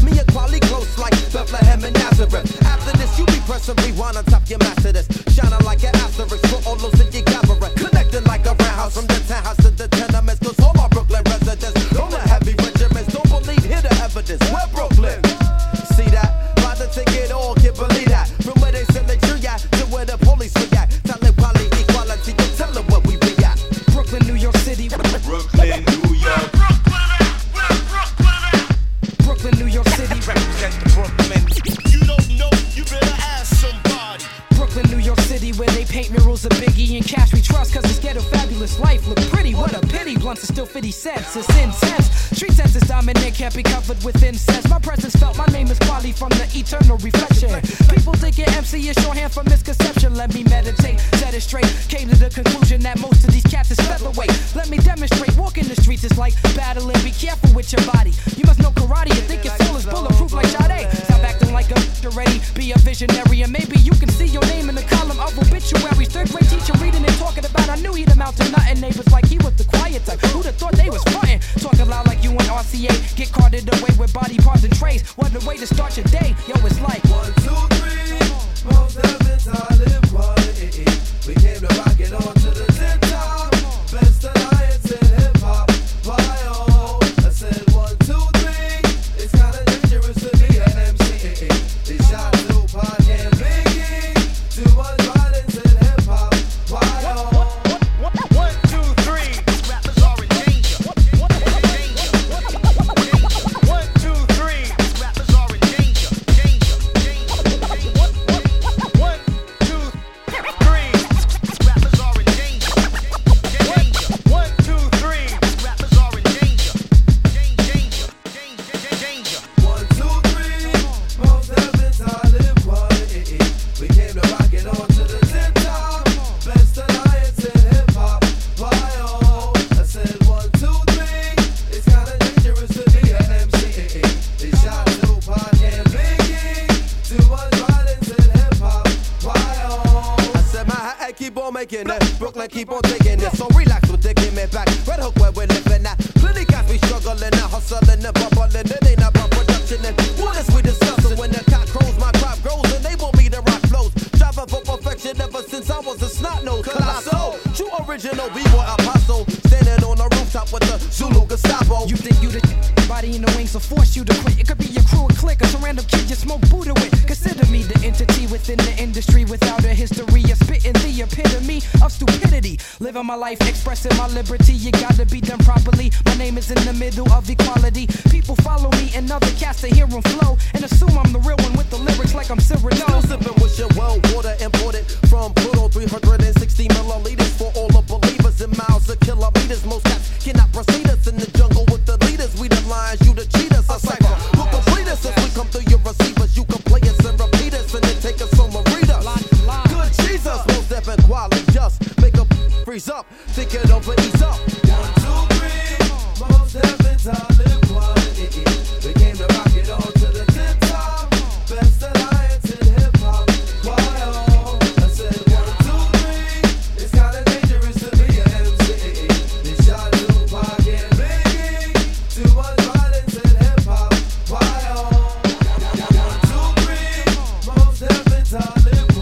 Me and Quali close like Bethlehem and Nazareth. After this, you be pressing rewind on top your master this. Shining like an asterisk for all those that you gathering. Connecting like a roundhouse from the townhouse to the tenements. Cause all my Brooklyn residents, all the heavy regiments, don't believe, hear the evidence. We're Brooklyn. See that? Buy the ticket or can't believe that. From where they send the tree at to where the police react. Tell them Quali equality, you tell them where we be at. Brooklyn, New York City. Brooklyn, New York. Brooklyn, New York City. Represent the Brooklyn. You don't know, you better ask somebody. Brooklyn, New York City, where they paint murals of Biggie and Cash we trust, cause this ghetto fabulous life look pretty. What a pity, blunts are still 50 cents, it's intense. Street sense is dominant, can't be covered with incense. My presence felt, my name is Quali from the eternal reflection. People thinking MC is shorthand for misconception. Let me meditate, set it straight. Came to the conclusion that most of these cats is featherweight. Let me demonstrate, walking the streets is like battling. Be careful with your body. You must know karate, you think your soul is bulletproof like Sade. Stop acting like a already, be a visionary, and maybe you can see your name in the column of obituaries. Third grade teacher reading and talking about, I knew he'd amount to nothing. Neighbors like he was the quiet type. Who'd have thought they was frontin'? Talking loud like you and RCA. Get carted away with body parts and trays. What a way to start your day. Yo, it's like 1, 2, 3. Most of the time live quality. We came to rock it on to the tip top. Best alliance in hip hop. Why oh? I said 1, 2, 3. It's kinda dangerous to be an MC. They shot Tupac and Biggie. Too much violence in hip hop. Why oh? 1, 2, 3. Rappers are in danger. 1, 2, 3. Rappers are in danger. Danger. 1, 2, 3. Rappers are in danger. Danger. 1, 2, 3. Rappers are in danger. Danger. Danger. 1, 2, 3. Most of the time live quality. We came to rock it on to the tip top. Best alliance in hip hop. Why oh? I said 1, 2, 3. It's kinda dangerous to be an MC. They shot Tupac and Biggie. Too much violence in hip hop. Why oh? I said Manhattan keep on making it. Brooklyn keep on taking it. So relax with the give me back. Red Hook where we're living at. Plenty guys we struggling and hustling and bubbling. It ain't about production and what is we discussing? When the cock crows, my crop grows and they want me to rock flows. Striving for perfection ever since I was a snot nose. Colossal, true original B-boy apostle. Standing on the rooftop with the Zulu Gestapo. you think you the body in the wings will force you to quit. It could be your crew, a clique, or some random kid you smoke Buddha with. Consider me the entity within the industry without a history of spitting the epitome of stupidity. Living my life, expressing my liberty. You gotta be done properly. My name is in the middle of equality. People follow me and other cats to hear them flow and assume I'm the real one with the lyrics like I'm Cyrano. Still sipping with your well water imported from Pluto. 360 milliliters for all the believers in miles of kilometers. Most cats cannot proceed us in the jungle with the leaders. We the lions, you the cheaters. A cipher who complete us as we come through your receivers. You can play us and repeat us and then take us home and read us. Good Jesus, most deaf and quality just make a freeze up. Think it over, ease up.